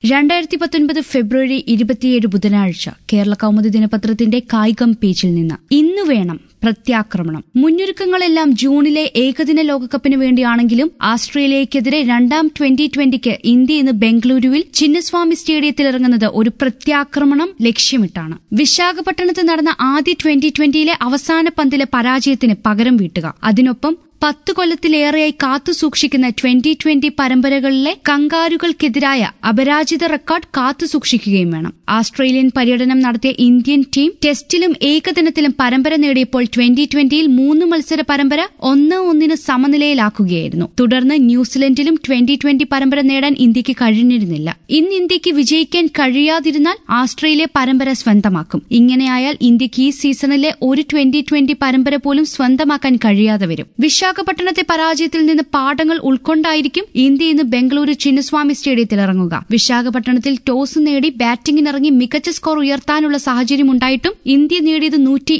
2019 ഫെബ്രുവരി 27 ബുധനാഴ്ച കേരള കൗമുദി ദിനപത്രത്തിന്റെ കായികം പേജിൽ നിന്ന് ഇന്നു വേണം പ്രത്യാക്രമണം. മുന്നൊരുക്കങ്ങളെല്ലാം ജൂണിലെ ഏകദിന ലോകകപ്പിന് വേണ്ടിയാണെങ്കിലും ആസ്ട്രേലിയയ്ക്കെതിരെ രണ്ടാം 2020ക്ക് ഇന്ത്യ ഇന്ന് ബംഗളൂരുവിൽ ചിന്നസ്വാമി സ്റ്റേഡിയത്തിൽ ഇറങ്ങുന്നത് ഒരു പ്രത്യാക്രമണം ലക്ഷ്യമിട്ടാണ്. വിശാഖപട്ടണത്ത് നടന്ന ആദ്യ 2020യിലെ അവസാന പന്തിലെ പരാജയത്തിന് പകരം വീട്ടുക, അതിനൊപ്പം 10 കൊല്ലത്തിലേറെയായി കാത്തുസൂക്ഷിക്കുന്ന 2020 പരമ്പരകളിലെ കങ്കാരുകൾക്കെതിരായ അപരാജിത റെക്കോർഡ് കാത്തുസൂക്ഷിക്കുകയും വേണം. ആസ്ട്രേലിയൻ പര്യടനം നടത്തിയ ഇന്ത്യൻ ടീം ടെസ്റ്റിലും ഏകദിനത്തിലും പരമ്പര നേടിയപ്പോൾ 2020യിൽ 3 മത്സര പരമ്പര 1-1 സമനിലയിലാക്കുകയായിരുന്നു. തുടർന്ന് ന്യൂസിലൻഡിലും 2020 പരമ്പര നേടാൻ ഇന്ത്യക്ക് കഴിഞ്ഞിരുന്നില്ല. ഇന്ന് ഇന്ത്യക്ക് വിജയിക്കാൻ കഴിയാതിരുന്നാൽ ആസ്ട്രേലിയ പരമ്പര സ്വന്തമാക്കും. ഇങ്ങനെയായാൽ ഇന്ത്യക്ക് ഈ സീസണിലെ ഒരു 2020 പരമ്പര പോലും സ്വന്തമാക്കാൻ കഴിയാതെ വരും. വിശാഖപട്ടണത്തെ പരാജയത്തിൽ നിന്ന് പാഠങ്ങൾ ഉൾക്കൊണ്ടായിരിക്കും ഇന്ത്യ ഇന്ന് ബംഗളൂരു ചിന്നസ്വാമി സ്റ്റേഡിയത്തിൽ ഇറങ്ങുക. വിശാഖപട്ടണത്തിൽ ടോസ് നേടി ബാറ്റിംഗിനിറങ്ങി മികച്ച സ്കോർ ഉയർത്താനുള്ള സാഹചര്യമുണ്ടായിട്ടും ഇന്ത്യ നേടിയത്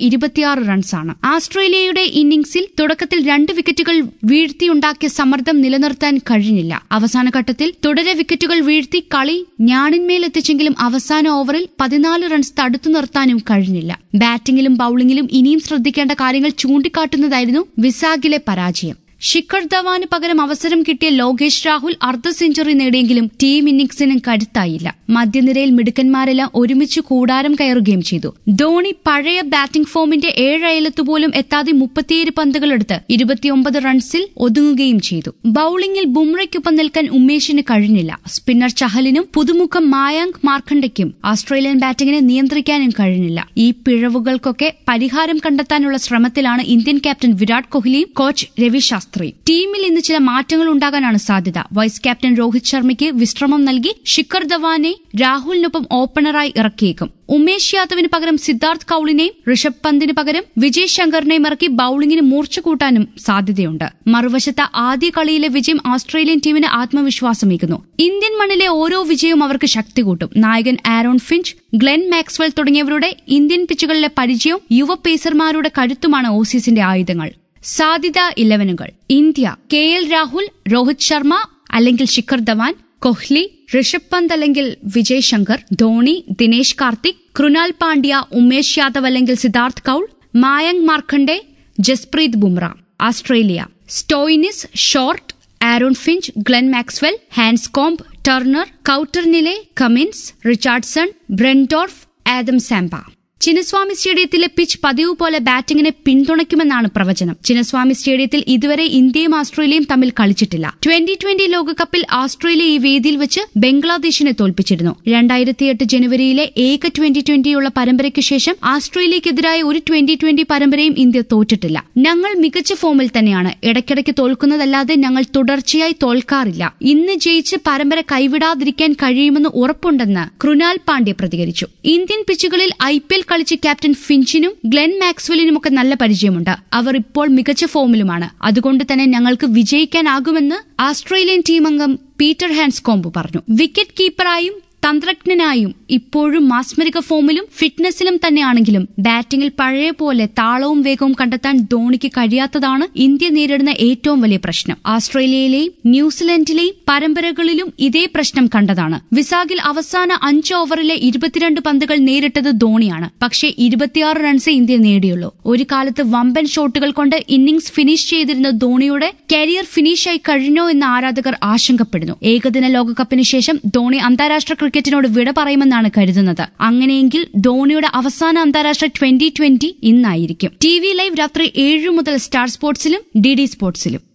126 റൺസാണ്. ആസ്ട്രേലിയയുടെ ഇന്നിംഗ്സിൽ തുടക്കത്തിൽ 2 വിക്കറ്റുകൾ വീഴ്ത്തിയുണ്ടാക്കിയ സമ്മർദ്ദം നിലനിർത്താൻ കഴിഞ്ഞില്ല. അവസാന ഘട്ടത്തിൽ തുടരെ വിക്കറ്റുകൾ വീഴ്ത്തി കളി ഞാണിന്മേലെത്തിച്ചെങ്കിലും അവസാന ഓവറിൽ 14 റൺസ് തടുത്തു നിർത്താനും കഴിഞ്ഞില്ല. ബാറ്റിംഗിലും ബൌളിംഗിലും ഇനിയും ശ്രദ്ധിക്കേണ്ട കാര്യങ്ങൾ ചൂണ്ടിക്കാട്ടുന്നതായിരുന്നു വിസാഖിലെ പരാജയം. ശിഖർ ധവാന് പകരം അവസരം കിട്ടിയ ലോകേഷ് രാഹുൽ അർദ്ധ സെഞ്ചുറി നേടിയെങ്കിലും ടീം ഇന്നിംഗ്സിനും കരുത്തായില്ല. മധ്യനിരയിൽ മിടുക്കന്മാരെല്ലാം ഒരുമിച്ച് കൂടാരം കയറുകയും ചെയ്തു. ധോണി പഴയ ബാറ്റിംഗ് ഫോമിന്റെ 7 അയലത്തുപോലും എത്താതെ 37 പന്തുകളെടുത്ത് 29 റൺസിൽ ഒതുങ്ങുകയും ചെയ്തു. ബൌളിംഗിൽ ബുംറയ്ക്കൊപ്പം നിൽക്കാൻ ഉമേഷിന് കഴിഞ്ഞില്ല. സ്പിന്നർ ചഹലിനും പുതുമുഖം മായാങ്ക് മാർക്കണ്ടയ്ക്കും ഓസ്ട്രേലിയൻ ബാറ്റിംഗിനെ നിയന്ത്രിക്കാനും കഴിഞ്ഞില്ല. ഈ പിഴവുകൾക്കൊക്കെ പരിഹാരം കണ്ടെത്താനുള്ള ശ്രമത്തിലാണ് ഇന്ത്യൻ ക്യാപ്റ്റൻ വിരാട് കോഹ്ലിയും കോച്ച് രവി ശാസ്ത്രി. ടീമിൽ ഇന്ന് ചില മാറ്റങ്ങൾ ഉണ്ടാകാനാണ് സാധ്യത. വൈസ് ക്യാപ്റ്റൻ രോഹിത് ശർമ്മയ്ക്ക് വിശ്രമം നൽകി ശിഖർ ധവാനെ രാഹുലിനൊപ്പം ഓപ്പണറായി ഇറക്കിയേക്കും. ഉമേഷ് യാദവിന് പകരം സിദ്ധാർത്ഥ് കൌളിനെയും ഋഷഭ് പന്തിന് പകരം വിജയ് ശങ്കറിനെയും ഇറക്കി ബൌളിംഗിന് മൂർച്ച കൂട്ടാനും സാധ്യതയുണ്ട്. മറുവശത്ത് ആദ്യ കളിയിലെ വിജയം ഓസ്ട്രേലിയൻ ടീമിന് ആത്മവിശ്വാസമേകുന്നു. ഇന്ത്യൻ മണ്ണിലെ ഓരോ വിജയവും അവർക്ക് ശക്തി കൂട്ടും. നായകൻ ആരോൺ ഫിഞ്ച്, ഗ്ലെൻ മാക്സ്വെൽ തുടങ്ങിയവരുടെ ഇന്ത്യൻ പിച്ചുകളിലെ പരിചയവും യുവ പേസർമാരുടെ കരുത്തുമാണ് ഓസീസിന്റെ ആയുധങ്ങൾ. സാധ്യത 11കൾ: ഇന്ത്യ KL രാഹുൽ, രോഹിത് ശർമ്മ അല്ലെങ്കിൽ ശിഖർ ധവാൻ, കോഹ്ലി, ഋഷഭ് പന്ത് അല്ലെങ്കിൽ വിജയ് ശങ്കർ, ധോണി, ദിനേശ് കാർത്തിക്, കൃണാൽ പാണ്ഡ്യ, ഉമേഷ് യാദവ് അല്ലെങ്കിൽ Siddharth Kaul, Mayank Markande, Jasprit Bumrah. Australia: Stoinis, Short, Aaron Finch, Glenn Maxwell, Handscomb, Turner, Coulter Nile, Cummins, Richardson, Behrendorff, Adam Zampa. Chinnaswamy സ്റ്റേഡിയത്തിലെ പിച്ച് പതിവ് പോലെ ബാറ്റിംഗിനെ പിന്തുണയ്ക്കുമെന്നാണ് പ്രവചനം. ചിന്നസ്വാമി സ്റ്റേഡിയത്തിൽ ഇതുവരെ ഇന്ത്യയും ഓസ്ട്രേലിയയും തമ്മിൽ കളിച്ചിട്ടില്ല. 2020 ലോകകപ്പിൽ ഓസ്ട്രേലിയ ഈ വേദിയിൽ വെച്ച് ബംഗ്ലാദേശിനെ തോൽപ്പിച്ചിരുന്നു. 2008 ജനുവരിയിലെ ഏക 2020യുള്ള പരമ്പരയ്ക്കു ശേഷം ഓസ്ട്രേലിയക്കെതിരായ ഒരു 2020 പരമ്പരയും ഇന്ത്യ തോറ്റിട്ടില്ല. ഞങ്ങൾ മികച്ച ഫോമിൽ തന്നെയാണ്. ഇടയ്ക്കിടയ്ക്ക് തോൽക്കുന്നതല്ലാതെ ഞങ്ങൾ തുടർച്ചയായി തോൽക്കാറില്ല. ഇന്ന് ജയിച്ച് പരമ്പര കൈവിടാതിരിക്കാൻ കഴിയുമെന്ന് ഉറപ്പുണ്ടെന്ന് കൃണാൽ പാണ്ഡ്യ പ്രതികരിച്ചു. ഇന്ത്യൻ പിച്ചുകളിൽ IPL കളിച്ച ക്യാപ്റ്റൻ ഫിഞ്ചിനും ഗ്ലെൻ മാക്സ്വെലിനുമൊക്കെ നല്ല പരിചയമുണ്ട്. അവർ ഇപ്പോൾ മികച്ച ഫോമിലുമാണ്. അതുകൊണ്ട് തന്നെ ഞങ്ങൾക്ക് വിജയിക്കാനാകുമെന്ന് ഓസ്ട്രേലിയൻ ടീം അംഗം പീറ്റർ ഹാൻസ്കോംബ് പറഞ്ഞു. വിക്കറ്റ് കീപ്പറായും തന്ത്രജ്ഞനായും ഇപ്പോഴും മാസ്മരിക ഫോമിലും ഫിറ്റ്നസിലും തന്നെയാണെങ്കിലും ബാറ്റിംഗിൽ പഴയ പോലെ താളവും വേഗവും കണ്ടെത്താൻ ധോണിക്ക് കഴിയാത്തതാണ് ഇന്ത്യ നേരിടുന്ന ഏറ്റവും വലിയ പ്രശ്നം. ഓസ്ട്രേലിയയിലെയും ന്യൂസിലൻഡിലെയും പരമ്പരകളിലും ഇതേ പ്രശ്നം കണ്ടതാണ്. വിസാഖിൽ അവസാന 5 ഓവറിലെ 22 പന്തുകൾ നേരിട്ടത് ധോണിയാണ്. പക്ഷേ 26 റൺസേ ഇന്ത്യ നേടിയുള്ളൂ. ഒരു കാലത്ത് വമ്പൻ ഷോട്ടുകൾ കൊണ്ട് ഇന്നിംഗ്സ് ഫിനിഷ് ചെയ്തിരുന്ന ധോണിയുടെ കരിയർ ഫിനിഷായി കഴിഞ്ഞോ എന്ന് ആരാധകർ ആശങ്കപ്പെടുന്നു. ഏകദിന ലോകകപ്പിന് ശേഷം ധോണി അന്താരാഷ്ട്ര ക്രിക്കറ്റിനോട് വിട പറയുമെന്നാണ് കരുതുന്നത്. അങ്ങനെയെങ്കിൽ ധോണിയുടെ അവസാന അന്താരാഷ്ട്ര 2020 ഇന്നായിരിക്കും. TV ലൈവ് രാത്രി 7 മുതൽ സ്റ്റാർ സ്പോർട്സിലും DD സ്പോർട്സിലും.